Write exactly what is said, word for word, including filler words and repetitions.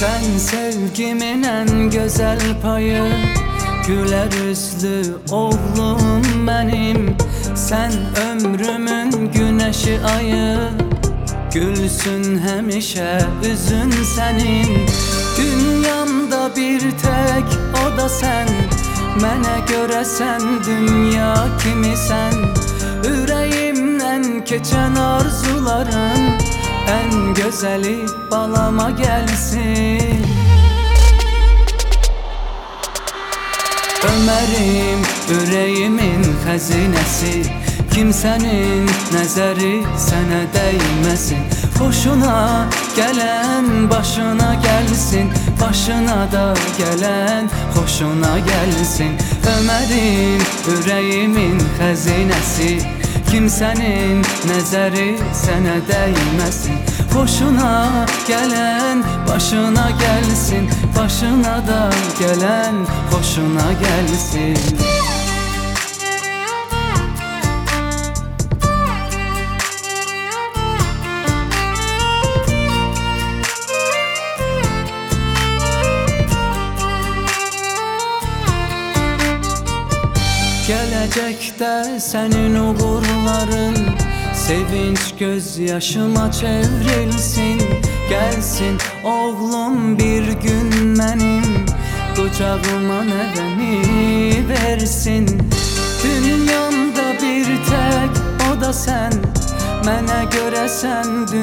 Sen sevgimin en güzel payı, güler yüzlü oğlum benim. Sen ömrümün güneşi ayı, gülsün hemişe üzün senin. Dünyamda bir tek o da sen, mənə görə sən dünya kimisən. Ürəyimdən keçən arzuların en güzeli balama gelsin. Ömərim ürəyimin xəzinəsi, kimsənin nəzəri sənə dəyməsin. Xoşuna gələn başına gəlsin, başına da gələn xoşuna gəlsin. Ömərim ürəyimin xəzinəsi, kimsənin nəzəri sənə dəyməsin. Xoşuna gələn başına gəlsin, başına da gələn xoşuna gəlsin. Gələcəkdə sənin uğurların sevinç gözyaşıma çevrilsin. Gəlsin oğlum bir gün mənim qucağıma nəvəni versin. Dünyamda bir tek o da sən, mənə görə sən